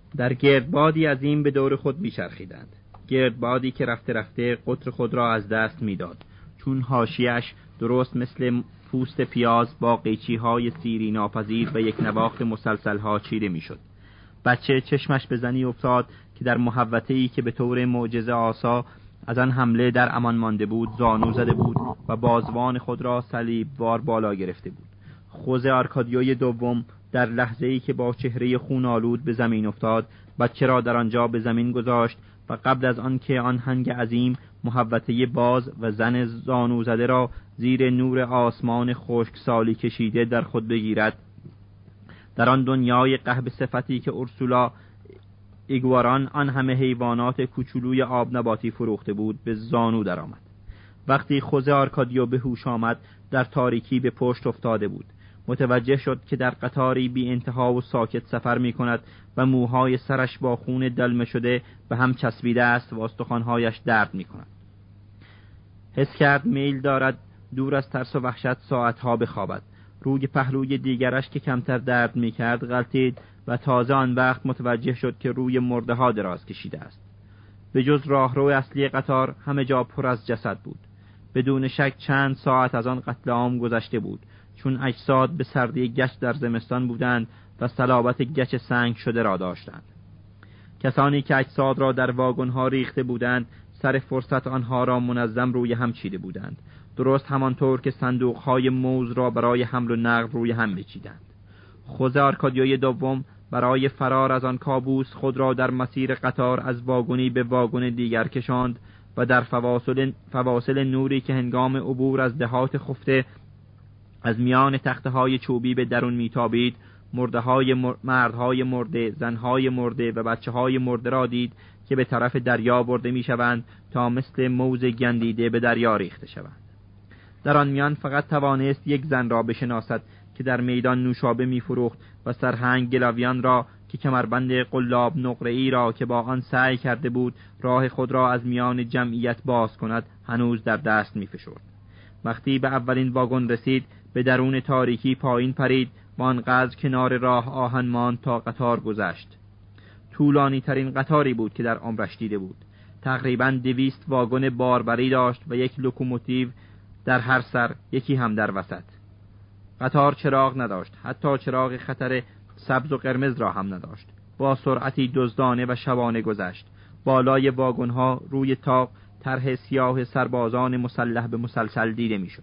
در گردبادی عظیم به دور خود میچرخیدند، گردبادی که رفته رفته قطر خود را از دست میداد، چون حاشیه‌اش درست مثل پوست پیاز با قیچی‌های سیری ناپذیر و یک نواخت مسلسل‌ها چیره میشد. بچه چشمش به زنی افتاد که در محوطه‌ای که به طور معجزه آسا از آن حمله در امان مانده بود زانو زده بود و بازوان خود را صلیبوار بالا گرفته بود. خوزه آرکادیوی دوم در لحظه‌ای که با چهره خون آلود به زمین افتاد، بچه را در آنجا به زمین گذاشت و قبل از آن که آن هنگ عظیم محوطه باز و زن زانو زده را زیر نور آسمان خشکسالی کشیده در خود بگیرد، در آن دنیای قحب صفتی که اورسولا ایگواران آن همه حیوانات کوچولوی آب نباتی فروخته بود به زانو درآمد. وقتی خوزه آرکادیو به هوش آمد، در تاریکی به پشت افتاده بود. متوجه شد که در قطاری بی انتها و ساکت سفر می کند و موهای سرش با خون دلمه شده به هم چسبیده است و استخوان‌هایش درد می کند. حس کرد میل دارد دور از ترس و وحشت ساعتها بخوابد. روی پهلوی دیگرش که کمتر درد می کرد غلطید و تازه آن وقت متوجه شد که روی مرده ها دراز کشیده است. به جز راهرو اصلی قطار همه جا پر از جسد بود. بدون شک چند ساعت از آن قتل عام گذشته بود، چون اجساد به سردی گچ در زمستان بودند و صلابت گچ سنگ شده را داشتند. کسانی که اجساد را در واگن‌ها ریخته بودند سر فرصت آنها را منظم روی هم چیده بودند، درست همانطور که صندوق‌های موز را برای حمل و نقل روی هم می‌چیدند. خوزه آرکادیوی دوم برای فرار از آن کابوس خود را در مسیر قطار از واگنی به واگن دیگر کشاند و در فواصل نوری که هنگام عبور از دهات خفته از میان تخته‌های چوبی به درون میتابید، مردهای مرده، زنهای مرده و بچه‌های مرده را دید که به طرف دریا برده میشوند تا مثل موز گندیده به دریا ریخته شوند. در آن میان فقط توانست یک زن را بشناسد که در میدان نوشابه میفروخت و سرهنگ گلاویان را که کمربند قلاب نقره‌ای را که با آن سعی کرده بود راه خود را از میان جمعیت باز کند هنوز در دست میفشرد. وقتی به اولین واگن رسید به درون تاریکی پایین پرید و آنقدر کنار راه آهن ماند تا قطار گذشت. طولانی ترین قطاری بود که در عمرش دیده بود. تقریباً 200 واگن باربری داشت و یک لوکوموتیو در هر سر، یکی هم در وسط. قطار چراغ نداشت، حتی چراغ خطر سبز و قرمز را هم نداشت. با سرعتی دزدانه و شبانه گذشت. بالای واگن‌ها روی طاق طرح سیاه سربازان مسلح به مسلسل دیده میشد.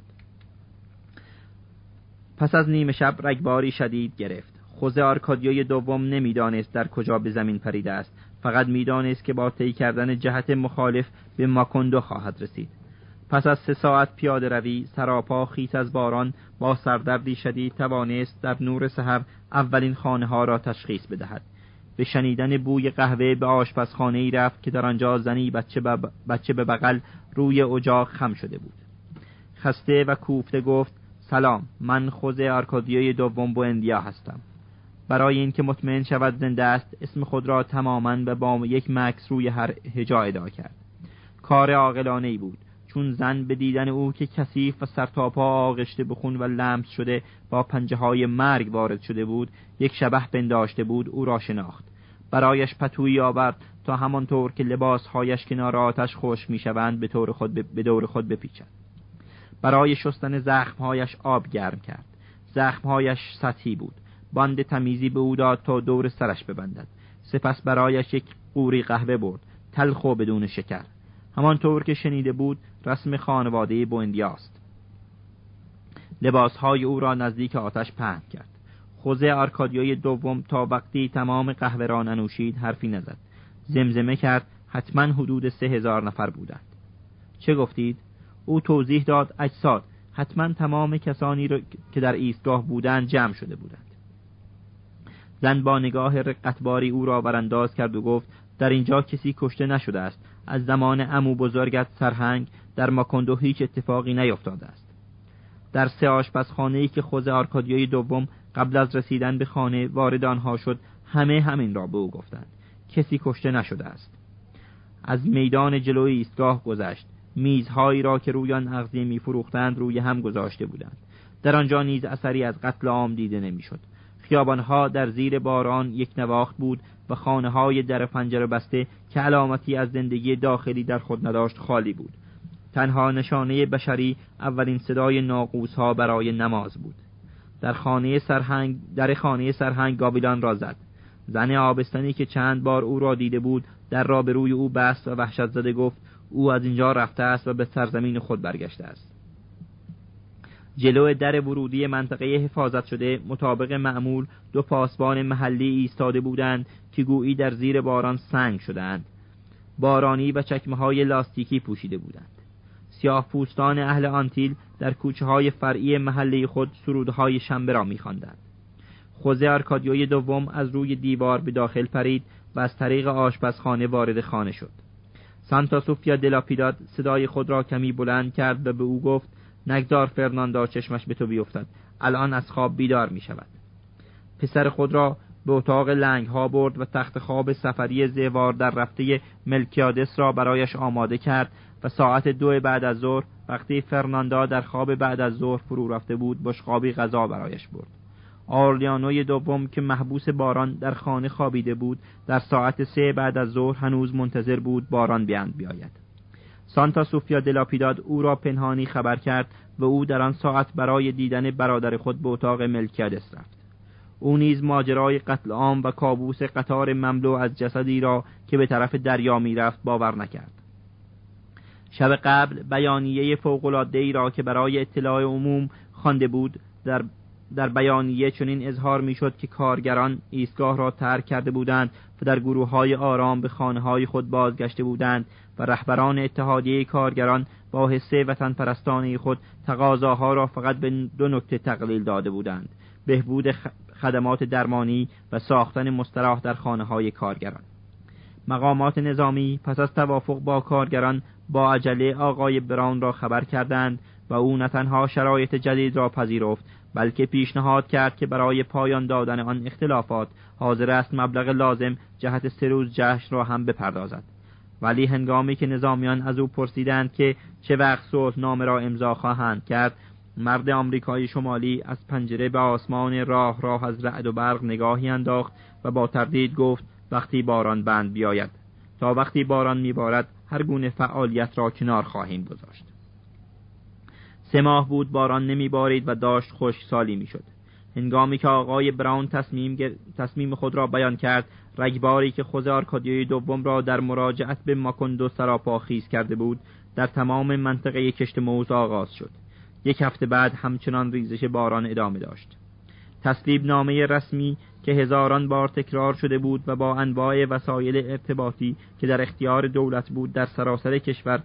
پس از نیمه شب رگباری شدید گرفت. خوزه آرکادیوی دوم نمیدانست در کجا به زمین پریده است، فقط میدانست که با طی کردن جهت مخالف به ماکوندو خواهد رسید. پس از 3 ساعت پیاده روی سراپا خیس از باران با سردردی شدید توانست در نور سحر اولین خانه ها را تشخیص بدهد. به شنیدن بوی قهوه به آشپزخانه‌ای رفت که در آنجا زنی بچه به بغل روی اجاق خم شده بود. خسته و کوفته گفت: سلام، من خوزه آرکادیوی دوم بوئندیا هستم. برای اینکه مطمئن شود زنده است اسم خود را تماماً و با یک مکس روی هر هجا ادا کرد. کار عاقلانه‌ای بود، چون زن به دیدن او که کثیف و سرتاپا آغشته به خون و لمس شده با پنجه‌های مرگ وارد شده بود یک شبح پنداشته بود او را شناخت. برایش پتویی آورد تا همانطور که لباسهایش کنار آتش خشک می‌شوند به دور خود بپیچد. برای شستن زخمهایش آب گرم کرد. زخمهایش سطحی بود. باند تمیزی به او داد تا دور سرش ببندد. سپس برایش یک قوری قهوه برد، تلخ و بدون شکر. همانطور که شنیده بود رسم خانواده بوئندیاست. لباسهای او را نزدیک آتش پهن کرد. خوزه آرکادیوی دوم تا وقتی تمام قهوه را ننوشید حرفی نزد. زمزمه کرد: حتما حدود 3000 نفر بودند. چه گفتید؟ او توضیح داد: اجساد، حتما تمام کسانی را که در ایستگاه بودند جمع شده بودند. زن با نگاه رقتباری او را ورانداز کرد و گفت: در اینجا کسی کشته نشده است. از زمان عمو بزرگت سرهنگ در ماکوندو هیچ اتفاقی نیفتاده است. در 3 آشپزخانه‌ای که خوزه آرکادیوی دوم قبل از رسیدن به خانه وارد آنها شد همه همین را به او گفتند. کسی کشته نشده است. از میدان جلوی ایستگاه گذشت. میزهایی را که روی آن اغذیه می‌فروختند روی هم گذاشته بودند. در آنجا نیز اثری از قتل عام دیده نمی‌شد. خیابانها در زیر باران یک نواخت بود و خانه‌های در پنجره بسته که علامتی از زندگی داخلی در خود نداشت خالی بود. تنها نشانه بشری اولین صدای ناقوس‌ها برای نماز بود. در خانه سرهنگ گاویلان را زد. زن آبستنی که چند بار او را دیده بود در را به روی او بست و وحشت زده گفت او از اینجا رفته است و به سرزمین خود برگشته است. جلو در ورودی منطقه حفاظت شده مطابق معمول 2 پاسبان محلی ایستاده بودند که گویی در زیر باران سنگ شدند. بارانی و چکمه‌های لاستیکی پوشیده بودند. سیاه پوستان اهل آنتیل در کوچه‌های فرعی محله خود سرودهای شنبه را می‌خواندند. خوزه آرکادیوی دوم از روی دیوار به داخل پرید و از طریق آشپزخانه وارد خانه شد. سانتا سوفیا دلاپیداد صدای خود را کمی بلند کرد و به او گفت نگذار فرناندو چشمش به تو بیفتد. الان از خواب بیدار می شود. پسر خود را به اتاق لنگ ها برد و تخت خواب سفری زیوار در رفته ملکیادس را برایش آماده کرد و ساعت 2 بعد از ظهر وقتی فرناندو در خواب بعد از ظهر فرو رفته بود بشقابی غذا برایش برد. آرلیانوی دوم که محبوس باران در خانه خوابیده بود در ساعت 3 بعد از ظهر هنوز منتظر بود باران بیاید. سانتا سوفیا دلاپیداد او را پنهانی خبر کرد و او در آن ساعت برای دیدن برادر خود به اتاق ملکیادس رفت. او نیز ماجرای قتل عام و کابوس قطار مملو از جسدی را که به طرف دریا می‌رفت باور نکرد. شب قبل بیانیه فوق‌العاده‌ای را که برای اطلاع عموم خوانده بود در بیانیه چنین اظهار می‌شد که کارگران ایستگاه را ترک کرده بودند و در گروه‌های آرام به خانه‌های خود بازگشته بودند و رهبران اتحادیه کارگران با حسه وطن پرستانه خود تقاضاها را فقط به 2 نکته تقلیل داده بودند: بهبود خدمات درمانی و ساختن مستراح در خانه‌های کارگران. مقامات نظامی پس از توافق با کارگران با عجله آقای براون را خبر کردند و او نه تنها شرایط جدید را پذیرفت بلکه پیشنهاد کرد که برای پایان دادن آن اختلافات حاضر است مبلغ لازم جهت 3 روز جشن را هم بپردازد. ولی هنگامی که نظامیان از او پرسیدند که چه وقت صلحنامه را امضا خواهند کرد، مرد آمریکایی شمالی از پنجره به آسمان راه از رعد و برق نگاهی انداخت و با تردید گفت وقتی باران بند بیاید. تا وقتی باران میبارد هر گونه فعالیت را کنار خواهیم گذاشت. 3 ماه بود باران نمیبارید و داشت خشکسالی میشد. هنگامی که آقای براون تصمیم خود را بیان کرد، رگباری که خوزه آرکادیوی دوم را در مراجعت به ماکوندو سراپا خیز کرده بود در تمام منطقه کشت موز آغاز شد. 1 هفته بعد همچنان ریزش باران ادامه داشت. تصویب نامه رسمی که هزاران بار تکرار شده بود و با انواع وسایل ارتباطی که در اختیار دولت بود در سراسر کشور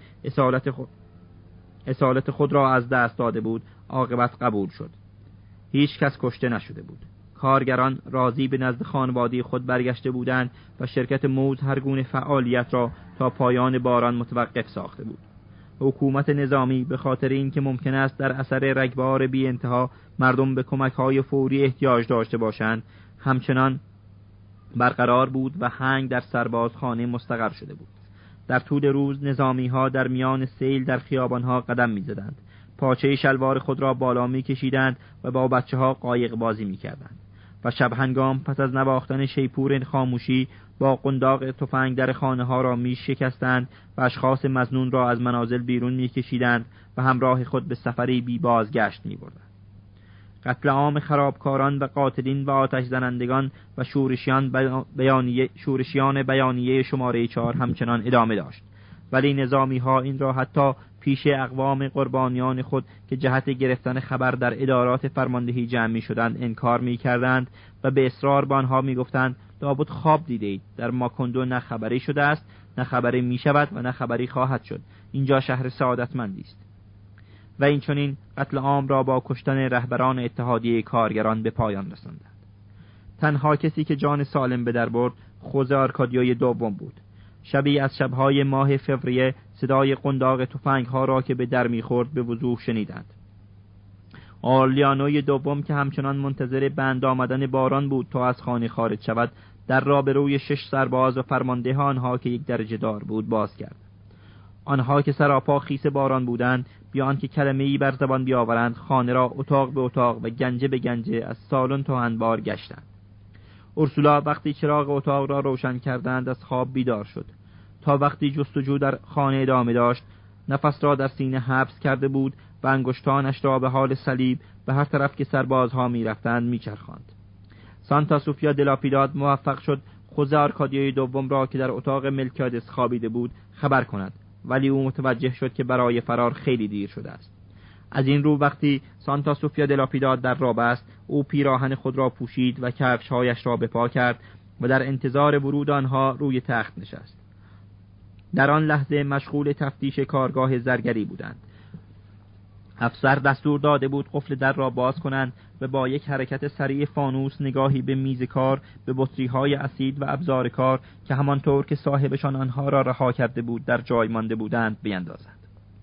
اصالت خود را از دست داده بود، عاقبت قبول شد. هیچ کس کشته نشده بود. کارگران راضی به نزد خانواده خود برگشته بودند و شرکت موز هر گونه فعالیت را تا پایان باران متوقف ساخته بود. حکومت نظامی به خاطر اینکه ممکن است در اثر رگبار بی انتها مردم به کمک‌های فوری احتیاج داشته باشند، همچنان برقرار بود و هنگ در سربازخانه مستقر شده بود. در طول روز نظامی‌ها در میان سیل در خیابان‌ها قدم می‌زدند. پاچه شلوار خود را بالا می‌کشیدند و با بچه‌ها قایق بازی می‌کردند. و شب هنگام پس از نواختن شیپور خاموشی با قنداق تفنگ در خانه‌ها را می‌شکستند و اشخاص مظنون را از منازل بیرون می‌کشیدند و همراه خود به سفری بی بازگشت می‌بردند. قتل عام خرابکاران و قاتلین و آتش زنندگان و شورشیان بیانیه شماره 4 همچنان ادامه داشت. ولی نظامی‌ها این را حتی پیش اقوام قربانیان خود که جهت گرفتن خبر در ادارات فرماندهی جمع می‌شدند انکار می‌کردند و به اصرار به آنها می‌گفتند لابد خواب دیدید. در ماکوندو نه خبری شده است، نه خبری می‌شود و نه خبری خواهد شد. اینجا شهر سعادتمندی است. و این چنین قتل عام را با کشتن رهبران اتحادیه کارگران به پایان رساندند. تنها کسی که جان سالم به در برد خوزه آرکادیوی دوم بود. شبی از شب‌های ماه فوریه صدای قنداق تفنگ‌ها را که به در می‌خورد به وضوح شنیدند. آرلیانوی دوم که همچنان منتظر بند آمدن باران بود تا از خانه خارج شود، در را به روی 6 سرباز و فرمانده آنها که 1 درجه دار بود باز کرد. آنها که سراپا خیس باران بودند بی آنکه کلمه‌ای بر زبان بیاورند خانه را اتاق به اتاق و گنجه به گنجه از سالن تا انبار گشتند. اورسولا وقتی چراغ اتاق را روشن کردند از خواب بیدار شد. تا وقتی جستجو در خانه ادامه داشت نفس را در سینه حبس کرده بود و انگشتانش را به حال صلیب به هر طرف که سربازها می‌رفتند می‌چرخاند. سانتا سوفیا دلاپیداد موفق شد خوزه آرکادیوی دوم را که در اتاق ملکیادس خوابیده بود خبر کند، ولی او متوجه شد که برای فرار خیلی دیر شده است. از این رو وقتی سانتا سوفیا دلاپیداد در را بست، او پیراهن خود را پوشید و کفش‌هایش را به پا کرد و در انتظار ورود آنها روی تخت نشست. در آن لحظه مشغول تفتیش کارگاه زرگری بودند. افسر دستور داده بود قفل در را باز کنند و با یک حرکت سریع فانوس نگاهی به میز کار، به بطری‌های اسید و ابزار کار که همانطور که صاحبشان آنها را رها کرده بود در جای مانده بودند بیندازند.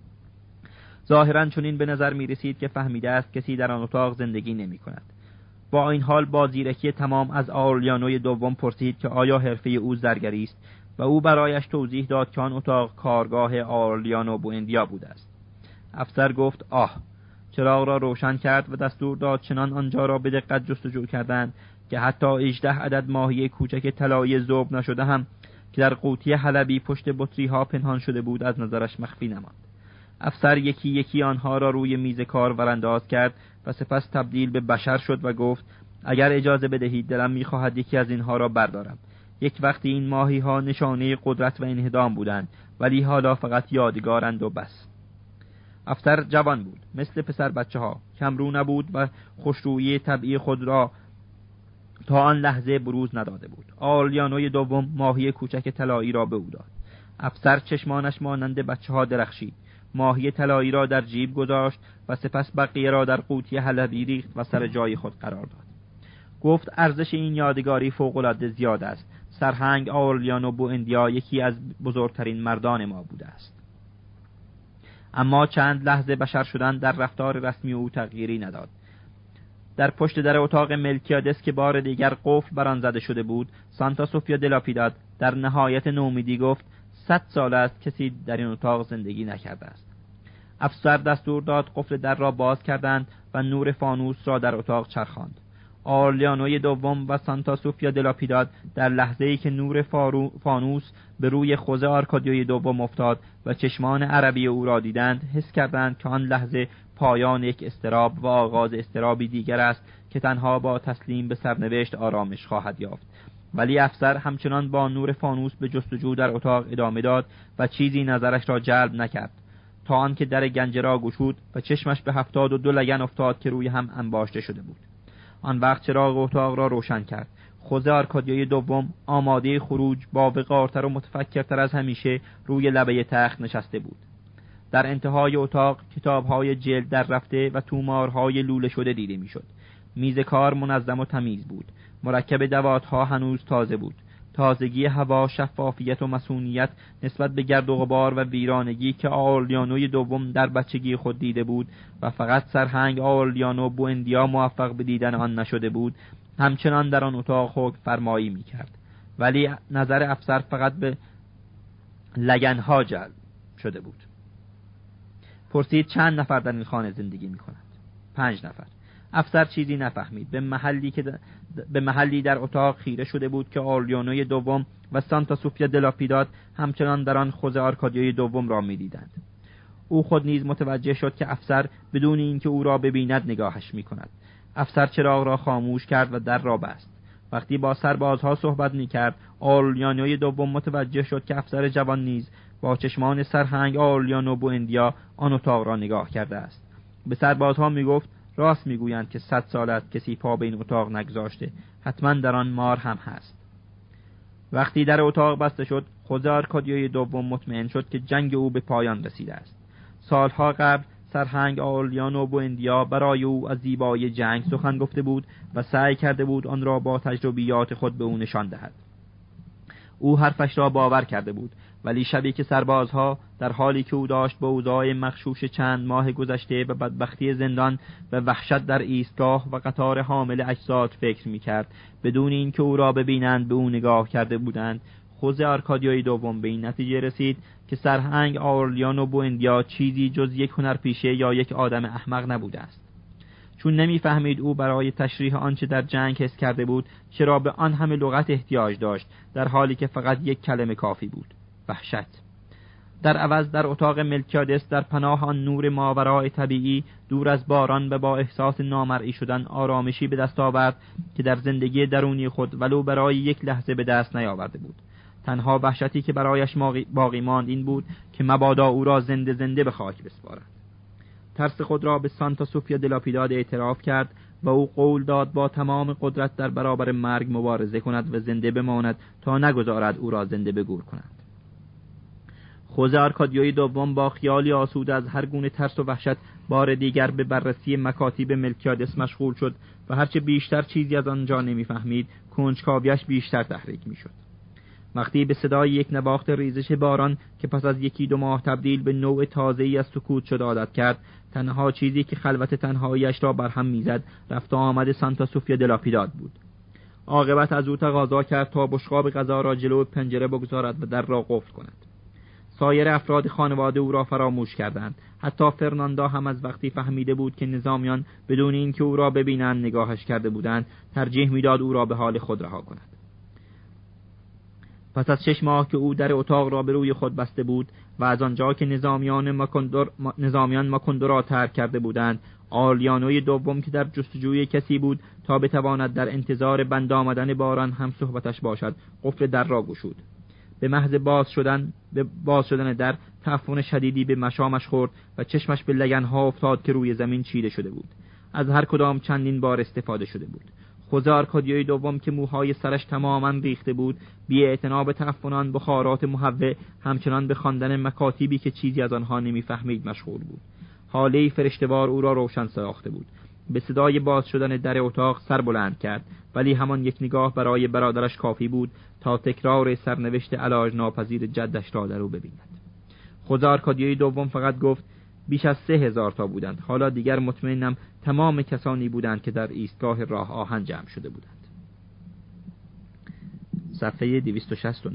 ظاهراً چنین به نظر می رسید که فهمیده است کسی در آن اتاق زندگی نمی کند. با این حال با زیرکی تمام از آرلیانوی دوم پرسید که آیا حرفه او زرگری است و او برایش توضیح داد که آن اتاق کارگاه آرلیانو بوئندیا بوده است. افسر گفت چراغ را روشن کرد و دستور داد چنان آنجا را به دقت جستجو کردند که حتی 18 عدد ماهی کوچک طلایی ذوب نشده هم که در قوطی حلبی پشت بطری‌ها پنهان شده بود از نظرش مخفی نماند. افسر یکی یکی آنها را روی میز کار ورانداز کرد و سپس تبدیل به بشر شد و گفت اگر اجازه بدهید دلم می‌خواهد یکی از اینها را بردارم. یک وقتی این ماهی‌ها نشانه قدرت و انهدام بودند، ولی حالا فقط یادگارند و بس. افسر جوان بود، مثل پسر بچه‌ها، کمرو نبود و خوشرویی طبیعی خود را تا آن لحظه بروز نداده بود. آرلیانوی دوم ماهی کوچک طلایی را به او داد. افسر چشمانش مانند بچه‌ها درخشید. ماهی طلایی را در جیب گذاشت و سپس بقیه را در قوطی حلبی ریخت و سر جای خود قرار داد. گفت ارزش این یادگاری فوق‌العاده زیاد است. سرهنگ آرلیانو بوئندیا یکی از بزرگترین مردان ما بوده است. اما چند لحظه بشر شدن در رفتار رسمی او تغییری نداد. در پشت در اتاق ملکیادس که بار دیگر قفل بر آن زده شده بود، سانتا سوفیا دلاپیداد در نهایت نومیدی گفت 100 سال است کسی در این اتاق زندگی نکرده است. افسر دستور داد قفل در را باز کردند و نور فانوس را در اتاق چرخاند. آرلیانوی دوم و سانتا سوفیا دلاپیداد در لحظه‌ای که نور فانوس به روی خوزه آرکادیوی دوم افتاد و چشمان عربی او را دیدند، حس کردند که آن لحظه پایان یک اضطراب و آغاز اضطرابی دیگر است که تنها با تسلیم به سرنوشت آرامش خواهد یافت. ولی افسر همچنان با نور فانوس به جستجو در اتاق ادامه داد و چیزی نظرش را جلب نکرد تا آنکه در گنجه را گشود و چشمش به 72 لگن افتاد که روی هم انباشته شده بود. آن وقت چراغ اتاق را روشن کرد. خوزه آرکادیوی دوم آماده خروج با وقارتر و متفکرتر از همیشه روی لبه تخت نشسته بود. در انتهای اتاق کتاب‌های جلد در رفته و تومارهای لوله شده دیده می‌شد. میز کار منظم و تمیز بود. مرکب دوات‌ها هنوز تازه بود. تازگی هوا، شفافیت و مسئولیت نسبت به گرد و غبار و ویرانگی که آرلیانوی دوم در بچگی خود دیده بود و فقط سرهنگ آرلیانو بوئندیا موفق به دیدن آن نشده بود، همچنان در آن اتاق حکم فرمایی می‌کرد. ولی نظر افسر فقط به لگن‌ها جلب شده بود. پرسید چند نفر در این خانه زندگی می‌کنند؟ 5 نفر. افسر چیزی نفهمید. به محلی در اتاق خیره شده بود که آرلیانوی دوم و سانتا سوفیا دلاپیداد همچنان در آن خوزه آرکادیوی دوم را می‌دیدند. او خود نیز متوجه شد که افسر بدون اینکه او را ببیند نگاهش می‌کند. افسر چراغ را خاموش کرد و در را بست. وقتی با سربازها صحبت می‌کرد، آرلیانوی دوم متوجه شد که افسر جوان نیز با چشمان سرهنگ آرلیانو بوئندیا آن اتاق را نگاه کرده است. به سربازها می‌گفت راست میگویند که 100 سال است کسی پا به این اتاق نگذاشته. حتما در آن مار هم هست. وقتی در اتاق بسته شد، خوزه آرکادیوی دوم مطمئن شد که جنگ او به پایان رسیده است. سالها قبل سرهنگ آرلیانو بوئندیا برای او از زیبایی جنگ سخن گفته بود و سعی کرده بود آن را با تجربیات خود به او نشان دهد. او حرفش را باور کرده بود، ولی شبی که سربازها در حالی که او داشت به اوضاع مغشوش چند ماه گذشته و بدبختی زندان و وحشت در ایستگاه و قطار حامل اجساد فکر می‌کرد، بدون اینکه او را ببینند به او نگاه کرده بودند، خوزه آرکادیوی دوم به این نتیجه رسید که سرهنگ آورلیانو بوئندیا چیزی جز یک هنرپیشه یا یک آدم احمق نبوده است. چون نمیفهمید او برای تشریح آنچه در جنگ حس کرده بود چرا به آن همه لغت احتیاج داشت، در حالی که فقط یک کلمه کافی بود: وحشت. در عوض در اتاق ملکیادس در پناه آن نور ماورای طبیعی، دور از باران و با احساس نامرئی شدن، آرامشی به دست آورد که در زندگی درونی خود ولو برای یک لحظه به دست نیاورده بود. تنها وحشتی که برایش باقی ماند این بود که مبادا او را زنده زنده به خاک بسپارد. ترس خود را به سانتا سوفیا دلاپیداد اعتراف کرد و او قول داد با تمام قدرت در برابر مرگ مبارزه کند و زنده بماند تا نگذارد او را زنده به گور کند. خوزه آرکادیوی دوم با خیالی آسوده از هر گونه ترس و وحشت بار دیگر به بررسی مکاتیب ملکیادس مشغول شد و هرچه بیشتر چیزی از آنجا نمیفهمید، کنجکاویش بیشتر تحریک میشد. وقتی به صدای یک نواخت ریزش باران که پس از 1-2 ماه تبدیل به نوع تازه‌ای از سکوت شد عادت کرد، تنها چیزی که خلوت تنهاییش را برهم میزد رفت و آمد سانتا سوفیا دلاپیداد بود. عاقبت از او تقاضا کرد تا بشقاب غذا را جلو پنجره بگذارد و در را قفل کند. سایر افراد خانواده او را فراموش کردند. حتی فرناندا هم از وقتی فهمیده بود که نظامیان بدون اینکه او را ببینند نگاهش کرده بودند، ترجیح میداد او را به حال خود رها کند. پس از 6 ماه که او در اتاق را به روی خود بسته بود و از آنجا که نظامیان ماکوندو را ترک کرده بودند، آرلیانوی دوم که در جستجوی کسی بود تا بتواند در انتظار بند آمدن باران هم صحبتش باشد، قفل در را گشود. به محض باز شدن در، تعفن شدیدی به مشامش خورد و چشمش به لگنها افتاد که روی زمین چیده شده بود. از هر کدام چندین بار استفاده شده بود. خوزه آرکادیوی دوم که موهای سرش تماما ریخته بود، بی اعتنا به تعفنان بخارات مهوه، همچنان به خواندن مکاتیبی که چیزی از آنها نمیفهمید مشغول بود. حاله فرشته‌وار او را روشن ساخته بود. به صدای باز شدن در اتاق سر بلند کرد، ولی همان یک نگاه برای برادرش کافی بود تا تکرار سرنوشت علاج ناپذیر جدش را در او ببیند. خوزه آرکادیوی دوم فقط گفت: بیش از 3000 تا بودند. حالا دیگر مطمئنم تمام کسانی بودند که در ایستگاه راه آهن جمع شده بودند. صفحه 269.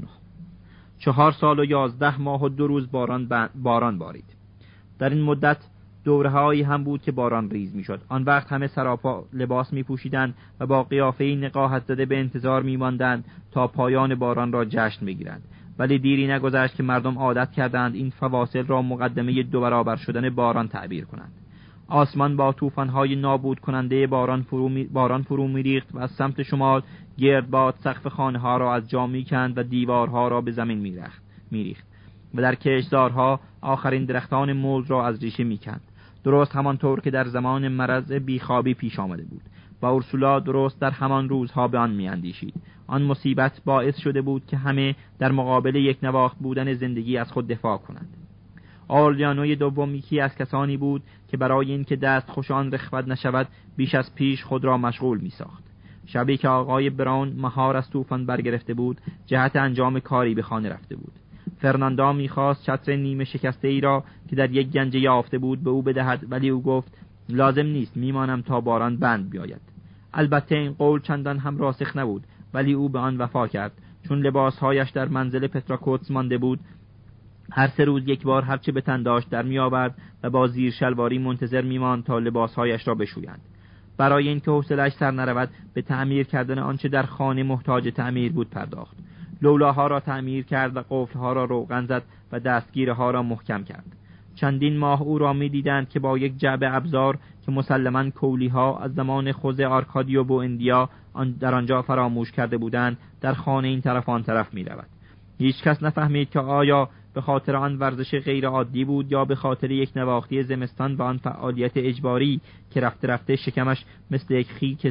4 سال و 11 ماه و 2 روز باران بارید. در این مدت دورهایی هم بود که باران ریز میشد. آن وقت همه سراپا لباس میپوشیدند و با قیافه‌ای نقاهت زده به انتظار میماندند تا پایان باران را جشن بگیرند. ولی دیری نگذشت که مردم عادت کردند این فواصل را مقدمه 2 برابر شدن باران تعبیر کنند. آسمان با طوفان‌های نابود کننده باران فرو می‌ریخت و از سمت شمال گردباد سقف خانه‌ها را از جا می‌کند و دیوارها را به زمین می‌ریخت و در کشتزارها آخرین درختان موز را از ریشه می‌کند. درست همانطور که در زمان مرض بیخوابی پیش آمده بود و اورسولا درست در همان روزها به آن می‌اندیشید. آن مصیبت باعث شده بود که همه در مقابل یک نواخت بودن زندگی از خود دفاع کنند. آرلیانوی دوم یکی از کسانی بود که برای اینکه دست خوشان رخوت نشود بیش از پیش خود را مشغول می‌ساخت. شبی که آقای براون مهار از طوفان برگرفته بود، جهت انجام کاری به خانه رفته بود. فرناندا می‌خواست چتر نیمه شکسته ای را که در یک گنجه یافته بود به او بدهد، ولی او گفت: لازم نیست، میمانم تا باران بند بیاید. البته این قول چندان هم راسخ نبود، ولی او به آن وفا کرد. چون لباسهایش در منزل پتراکوتس مانده بود، هر 3 روز یک بار هرچه به تن داشت در میآورد و با زیر شلواری منتظر میماند تا لباسهایش را بشویند. برای اینکه حوصله‌اش سر نرود، به تعمیر کردن آنچه در خانه محتاج تعمیر بود پرداخت. لولاها را تعمیر کرد و قفلها را روغن زد و دستگیرها را محکم کرد. چندین ماه او را می‌دیدند که با یک جعبه ابزار که مسلماً کولی‌ها از زمان خوزه آرکادیو بوئندیا در آنجا فراموش کرده بودند، در خانه این طرف آن طرف می‌رود. هیچ کس نفهمید که آیا به خاطر آن ورزش غیر عادی بود یا به خاطر یک نواختی زمستان و آن فعالیت اجباری که رفته رفته شکمش مثل یک خیک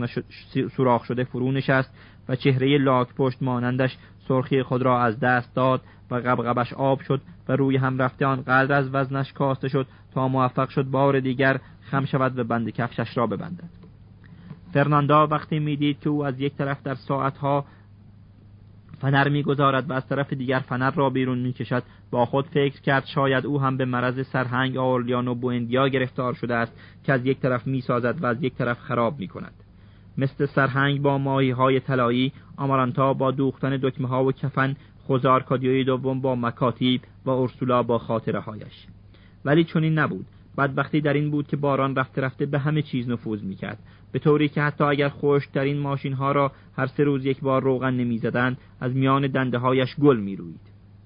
سوراخ شده فرو نشست و چهره لاک پشت مانندش سرخی خود را از دست داد و قبقبش آب شد و روی هم رفته آنقدر از وزنش کاسته شد تا موفق شد بار دیگر خم شود و بند کفشش را ببندد. فرناندا وقتی میدید که او از یک طرف در ساعتها فنر میگذارد و از طرف دیگر فنر را بیرون میکشد، با خود فکر کرد شاید او هم به مرض سرهنگ آرلیانو بوئندیا گرفتار شده است که از یک طرف میسازد و از یک طرف خراب میکند. مثل سرهنگ با ماهی‌های طلایی، آمارانتا با دوختن دکمه‌ها و کفن، خوز آرکادیوی دوم با مکاتیب و اورسولا با خاطره‌هایش. ولی چنین نبود. بدبختی در این بود که باران رفته رفته به همه چیز نفوذ می‌کرد، به طوری که حتی اگر خشک‌ترین ماشین‌ها را هر 3 روز یک بار روغن نمی‌زدند، از میان دنده‌هایش گل می‌روید.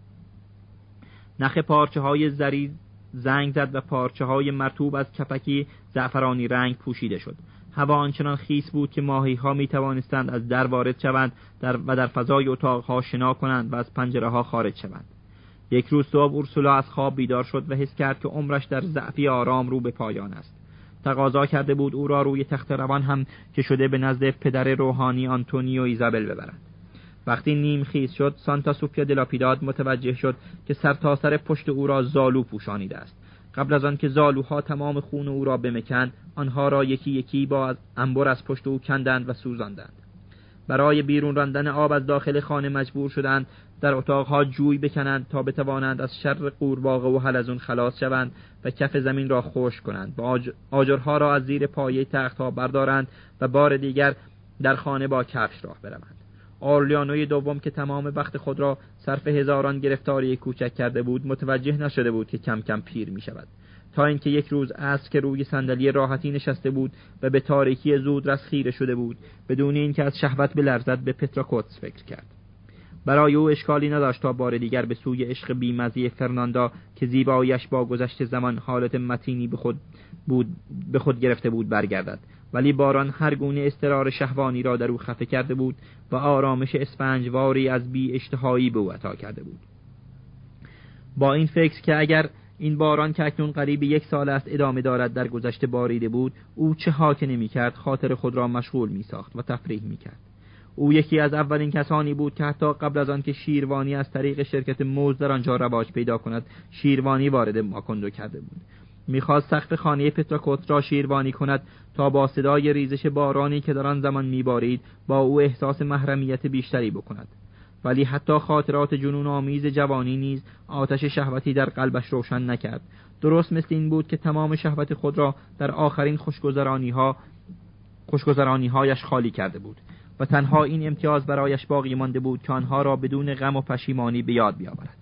نخ پارچه‌های زری زنگ زد و پارچه‌های مرطوب از کپکی زعفرانی رنگ پوشیده شد. هوا آنچنان خیس بود که ماهی‌ها می‌توانستند از در وارد شوند و در فضای اتاق‌ها شنا کنند و از پنجره‌ها خارج شوند. یک روز صبح اورسولا از خواب بیدار شد و حس کرد که عمرش در ضعفی آرام رو به پایان است. تقاضا کرده بود او را روی تخت روان هم که شده به نزد پدر روحانی آنتونیو ایزابل ببرند. وقتی نیم خیز شد، سانتا سوفیا دلاپیداد متوجه شد که سر پشت او را زالو پوشانیده است. قبل از آن که زالوها تمام خون او را بمکند، آنها را یکی یکی با انبر از پشت او کندند و سوزاندند. برای بیرون راندن آب از داخل خانه مجبور شدند در اتاقها جوی بکنند تا بتوانند از شر قورباغه و حلزون خلاص شوند و کف زمین را خشک کنند و آجرها را از زیر پایه تختها بردارند و بار دیگر در خانه با کفش راه بروند. آرلیانوی دوم که تمام وقت خود را صرف هزاران گرفتاری کوچک کرده بود، متوجه نشده بود که کم کم پیر می شود، تا اینکه یک روز عصر که روی صندلی راحتی نشسته بود و به تاریکی زودرس خیره شده بود، بدون اینکه از شهوت بلرزد به پتراکوتس فکر کرد. برای او اشکالی نداشت تا بار دیگر به سوی عشق بی‌مزه فرناندا که زیباییش با گذشت زمان حالت متینی به خود گرفته بود برگردد، ولی باران هر گونه اضطرار شهوانی را در او خفه کرده بود و آرامش اسفنجواری از بی اشتهایی به او عطا کرده بود. با این فکر که اگر این باران که اکنون قریب 1 سال است ادامه دارد در گذشته باریده بود، او چه ها که نمی کرد خاطر خود را مشغول می ساخت و تفریح می کرد. او یکی از اولین کسانی بود که حتی قبل از آن که شیروانی از طریق شرکت موز در آنجا رواج پیدا کند، شیروانی وارد ماکوندو کرده بود. می‌خواست سقف خانه پتراکوت را شیروانی کند تا با صدای ریزش بارانی که در آن زمان می‌بارید با او احساس محرمیت بیشتری بکند. ولی حتی خاطرات جنون آمیز جوانی نیز آتش شهوتی در قلبش روشن نکرد. درست مثل این بود که تمام شهوت خود را در آخرین خوشگذرانی‌هایش خالی کرده بود و تنها این امتیاز برایش باقی مانده بود که آنها را بدون غم و پشیمانی به یاد بیاورد.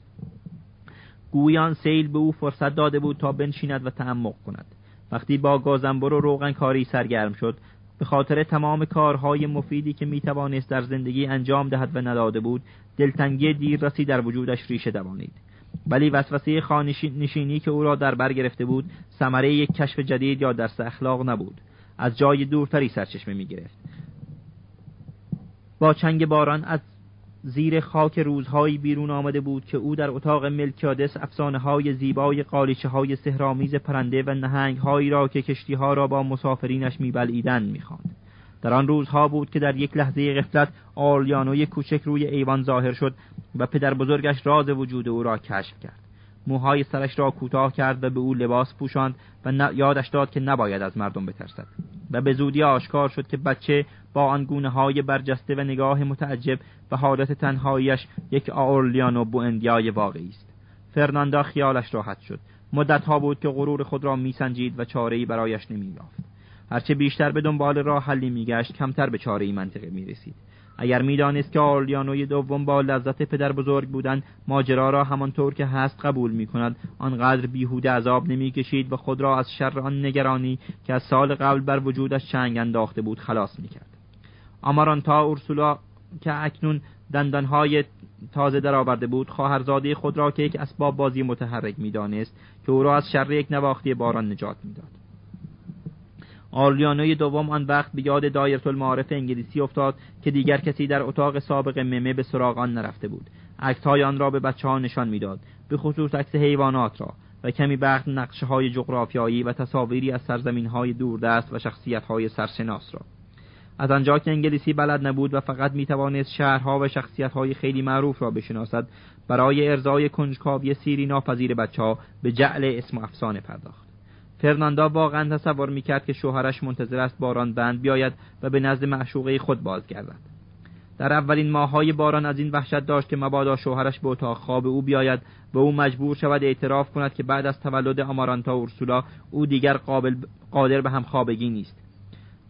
گویان سیل به او فرصت داده بود تا بنشیند و تعمق کند. وقتی با گازنبر و روغنکاری سرگرم شد، به خاطر تمام کارهای مفیدی که میتوانست در زندگی انجام دهد و نداده بود، دلتنگی دیررسی در وجودش ریشه دوانید. ولی وسوسه خانه‌نشینی که او را در بر گرفته بود، ثمره یک کشف جدید یا درس اخلاق نبود، از جای دورتری سرچشمه میگرفت. با چنگ باران از زیر خاک روزهایی بیرون آمده بود که او در اتاق ملکیادس افسانه‌های زیبای قالیچه‌های سحرآمیز پرنده و نهنگ‌هایی را که کشتی‌ها را با مسافرینش می‌بلعیدند می‌خواند. در آن روزها بود که در یک لحظه غفلت آرلیانوی کوچک روی ایوان ظاهر شد و پدر بزرگش راز وجود او را کشف کرد. موهای سرش را کوتاه کرد و به او لباس پوشاند و یادش داد که نباید از مردم بترسد و به زودی آشکار شد که بچه با آن گونه‌های برجسته و نگاه متعجب و حالت تنهاییش یک آرلیانو بوئندیای واقعی است. فرناندا خیالش راحت شد. مدت‌ها بود که غرور خود را می‌سنجید و چاره‌ای برایش نمی‌یافت. هرچه بیشتر به دنبال راه حلی می‌گشت، کمتر به چاره‌ای منطقی می‌رسید. اگر می‌دانست که آرلیانوی دوم با لذت پدر بزرگ بودن ماجرا را همانطور که هست قبول می‌کند، آنقدر بیهوده عذاب نمی‌کشید و خود را از شر آن نگرانی که از سال قبل بر وجودش چنگ انداخته بود خلاص می‌کرد. آمارانتا اورسولا که اکنون دندانهای تازه درآورده بود، خواهرزاده خود را که یک اسباب بازی متحرک می‌دانست که او را از شر یک نواختی باران نجات می‌داد. آرلیانوی دوم آن وقت به یاد دایره المعارف انگلیسی افتاد که دیگر کسی در اتاق سابق ممه به سراغ آن نرفته بود. عکس‌های آن را به بچه‌ها نشان می‌داد، به خصوص عکس حیوانات را و کمی وقت نقشه‌های جغرافیایی و تصاویری از سرزمین‌های دوردست و شخصیت‌های سرشناس را. از آنجا که انگلیسی بلد نبود و فقط می‌توانست شهرها و شخصیت‌های خیلی معروف را بشناسد، برای ارضای کنجکاوی سیری ناپذیر بچه‌ها به جعل اسم و افسانه پرداخت. فرناندا واقعا تصور میکرد که شوهرش منتظر است باران بند بیاید و به نزد معشوقه خود بازگردد. در اولین ماه‌های باران از این وحشت داشت که مبادا شوهرش به اتاق خواب او بیاید و او مجبور شود اعتراف کند که بعد از تولد آمارانتا اورسولا او دیگر قادر به همخوابگی نیست.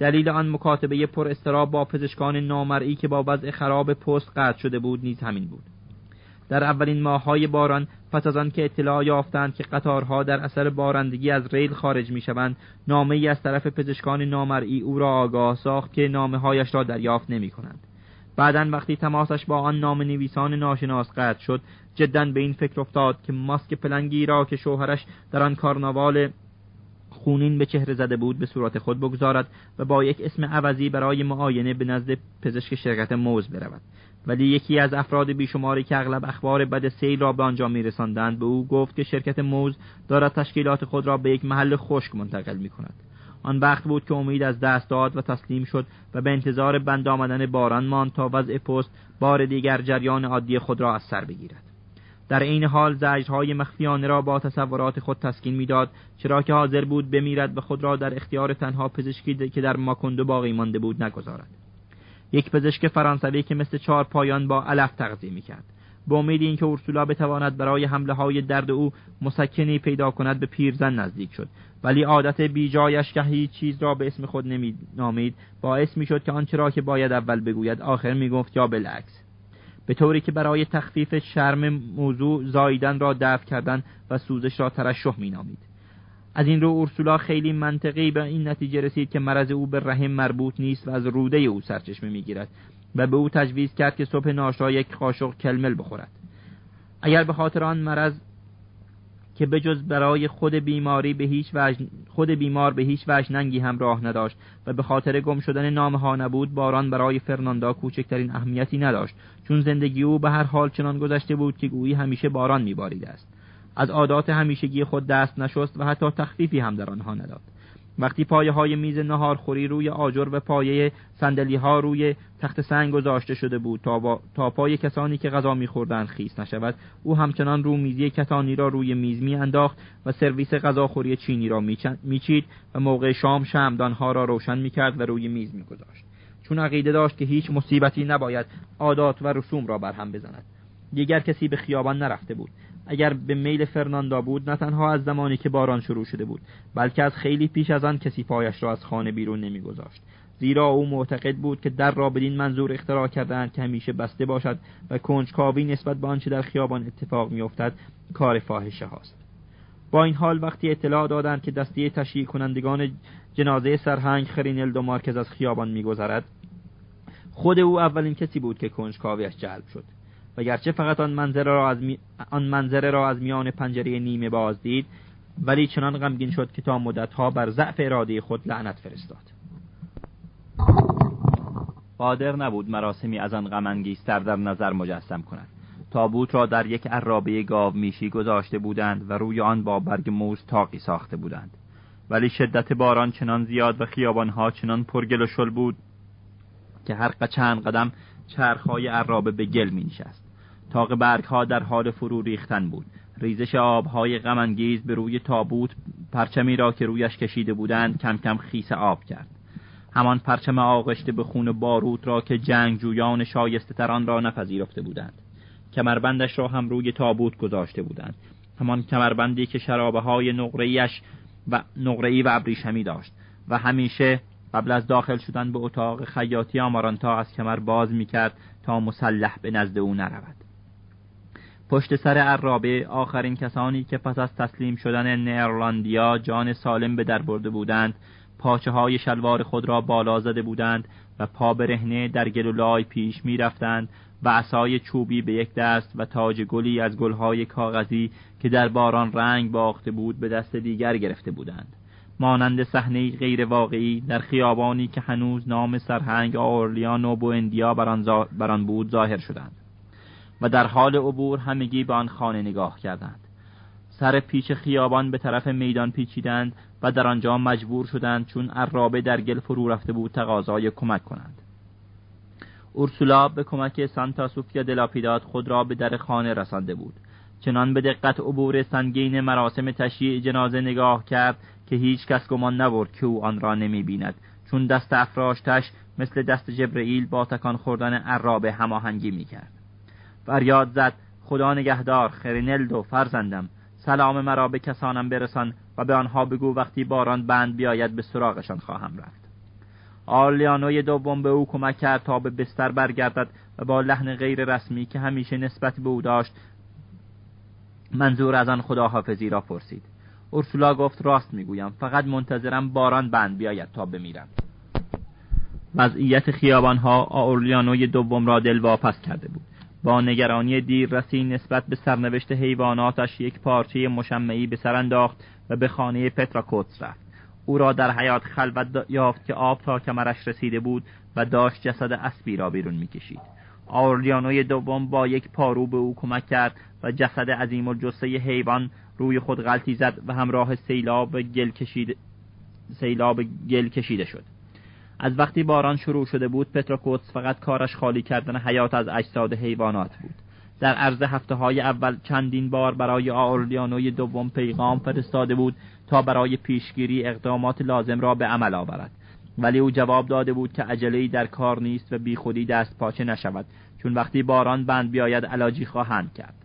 دلیل آن مکاتبه پر اضطراب با پزشکان نامرئی که با وضع خراب پست قطع شده بود نیز همین بود. در اولین ماه‌های باران، پس از آن که اطلاع یافتند که قطارها در اثر بارندگی از ریل خارج می‌شوند، نامه‌ای از طرف پزشکان نامرئی او را آگاه ساخت که نامه‌هایش را دریافت نمی‌کنند. بعداً وقتی تماسش با آن نامه‌نویسان ناشناس قطع شد، جداً به این فکر افتاد که ماسک پلنگی را که شوهرش در آن کارناوال خونین به چهره زده بود به صورت خود بگذارد و با یک اسم عوضی برای معاینه به نزد پزشک شرکت موز برود. ولی یکی از افراد بیشماری که اغلب اخبار بد سیل را به آنجا می‌رساندند به او گفت که شرکت موز دارد تشکیلات خود را به یک محل خشک منتقل می‌کند. آن وقت بود که امید از دست داد و تسلیم شد و به انتظار بند آمدن باران ماند تا وضع پست بار دیگر جریان عادی خود را از سر بگیرد. در این حال زجرهای مخفیانه را با تصورات خود تسکین می‌داد، چرا که حاضر بود بمیرد و خود را در اختیار تنها پزشکی که در ماکوندو باقی مانده بود نگذارد. یک پزشک فرانسوی که مثل 4 پایان با علف تغذیه می‌کرد. با امید اینکه اورسولا بتواند برای حمله‌های درد او مسکنی پیدا کند به پیرزن نزدیک شد، ولی عادت بیجایش که هیچ چیز را به اسم خود نامید باعث می‌شد که آنچه را که باید اول بگوید آخر می‌گفت یا بالعکس، به طوری که برای تخفیف شرم موضوع زاییدن را دفع کردن و سوزش را ترشح می‌نامید. از این رو اورسولا خیلی منطقی به این نتیجه رسید که مرض او به رحم مربوط نیست و از روده او سرچشمه می‌گیرد و به او تجویز کرد که صبح ناشتا یک قاشق کلمل بخورد. اگر به خاطر آن مرض که بجز برای خود بیمار به هیچ وجه ننگی هم راه نداشت و به خاطر گم شدن نامه‌ها نبود، باران برای فرناندا کوچکترین اهمیتی نداشت، چون زندگی او به هر حال چنان گذشته بود که گویی همیشه باران می‌باریده است. از عادات همیشگی خود دست نشست و حتی تخفیفی هم در آنها نداد. وقتی پایه‌های میز ناهارخوری روی آجر و پایه صندلی‌ها روی تخت سنگ گذاشته شده بود تا پای کسانی که غذا می‌خوردند خیس نشود، او همچنان رومیزی کتانی را روی میز می‌انداخت و سرویس غذاخوری چینی را می‌چید و موقع شام شمعدان‌ها را روشن می‌کرد و روی میز می‌گذاشت، چون عقیده داشت که هیچ مصیبتی نباید عادات و رسوم را برهم بزند. دیگر کسی به خیابان نرفته بود. اگر به میل فرناندا بود، نه تنها از زمانی که باران شروع شده بود، بلکه از خیلی پیش از آن کسی پایش را از خانه بیرون نمیگذاشت، زیرا او معتقد بود که در را بدین منظور اختراع کردند که همیشه بسته باشد و کنجکاوی نسبت به آنچه در خیابان اتفاق میافتد کار فاحشه هاست. با این حال وقتی اطلاع دادند که دسته تشییع کنندگان جنازه سرهنگ خرینلدو مارکز از خیابان میگذرد، خود او اولین کسی بود که کنجکاویش جلب شد و گرچه فقط آن منظره را از میان پنجره نیمه باز دید، ولی چنان غمگین شد که تا مدتها بر ضعف اراده خود لعنت فرستاد. قادر نبود مراسمی از آن غم‌انگیزتر در نظر مجسم کند. تابوت را در یک عرابه گاو میشی گذاشته بودند و روی آن با برگ موز تاقی ساخته بودند، ولی شدت باران چنان زیاد و خیابانها چنان پرگل و شل بود که هر چند قدم چرخهای عرابه به گل می نشست. تاق برگها در حال فرو ریختن بود. ریزش آبهای غم‌انگیز به روی تابوت پرچمی را که رویش کشیده بودند کم کم خیس آب کرد. همان پرچم آغشته به خون باروت را که جنگجویان شایسته تران را نپذیرفته بودند. کمربندش را هم روی تابوت گذاشته بودند، همان کمربندی که شرابه‌های نقره‌ای و ابریشمی داشت و همیشه قبل از داخل شدن به اتاق خیاطی آمارانتا از کمر باز می‌کرد تا مسلح به نزد او نرود. پشت سر عرابه آخرین کسانی که پس از تسلیم شدن نیرلندیا جان سالم به در برده بودند، پاچه‌های شلوار خود را بالا زده بودند و پا برهنه در گل و لای پیش می‌رفتند و عصای چوبی به یک دست و تاج گلی از گل‌های کاغذی که در باران رنگ باخته بود به دست دیگر گرفته بودند. مانند صحنه‌ای غیر واقعی در خیابانی که هنوز نام سرهنگ اورلیان و بوئندیا بر آن بود ظاهر شدند و در حال عبور همگی به آن خانه نگاه کردند. سر پیچ خیابان به طرف میدان پیچیدند و در آنجا مجبور شدند چون عرابه در گل فرو رفته بود تقاضای کمک کنند. اورسولا به کمک سانتا سوفیا دلاپیداد خود را به در خانه رسانده بود. چنان به دقت عبور سنگین مراسم تشییع جنازه نگاه کرد که هیچ کس گمان نبرد که او آن را نمی بیند، چون دست افراشتش مثل دست جبرئیل با تکان خوردن عرابه هماهنگی می کرد. فریاد زد: خدا نگهدار خرینلدو فرزندم، سلام مرا به کسانم برسان و به آنها بگو وقتی باران بند بیاید به سراغشان خواهم رفت. آرلیانوی دوم به او کمک کرد تا به بستر برگردد و با لحن غیر رسمی که همیشه نسبت به او داشت منظور از آن خداحافظی را پرسید. اورسولا گفت راست میگویم، فقط منتظرم باران بند بیاید تا بمیرم. وضعیت خیابانها آرلیانوی دوم را دلواپس کرده بود. با نگرانی دیررسی نسبت به سرنوشت حیواناتش یک پارچه مشمعی به سر انداخت و به خانه پتراکوتس رفت. او را در حیاط خلوت یافت که آب تا کمرش رسیده بود و داشت جسد اسبی را بیرون می‌کشید. آرلیانوی دوم با یک پارو به او کمک کرد و جسد عظیم الجثه حیوان روی خود غلطی زد و همراه سیلاب گل کشیده شد. از وقتی باران شروع شده بود پتراکوتس فقط کارش خالی کردن حیات از اجساد حیوانات بود. در عرض هفته‌های اول چندین بار برای آرلیانوی دوم پیغام فرستاده بود تا برای پیشگیری اقدامات لازم را به عمل آورد، ولی او جواب داده بود که عجله‌ای در کار نیست و بی خودی دست پاچه نشود، چون وقتی باران بند بیاید علاجی خواهند کرد.